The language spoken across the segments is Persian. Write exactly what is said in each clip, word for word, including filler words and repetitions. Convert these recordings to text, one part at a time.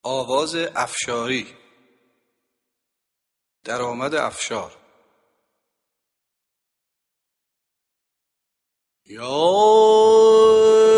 آواز افشاری، درآمد افشار. یا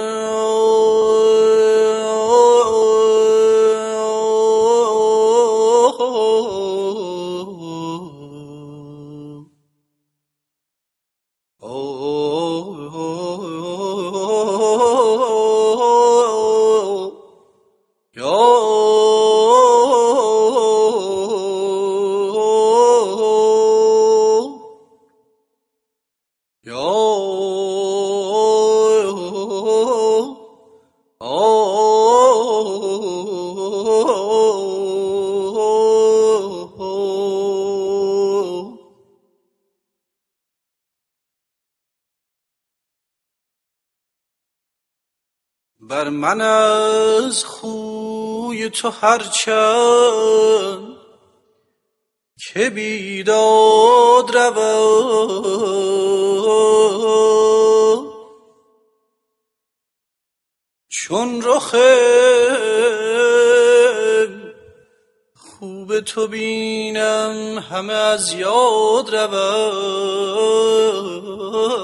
بر من از خوی تو هرچند که بیداد رود، چون رخ خوب تو بینم همه از یاد رود.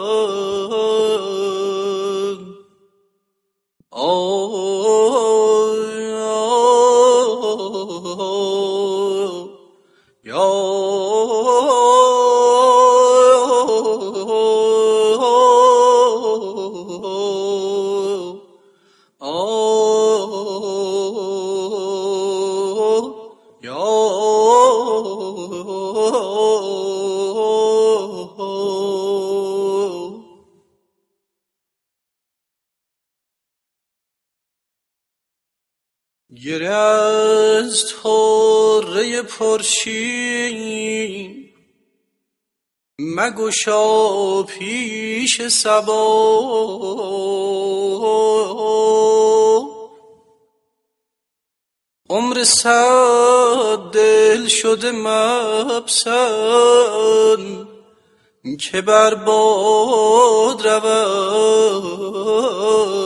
گره از طره پرشین مگشا پیش صبا، عمر صد دل شده مپسند که بر باد رود.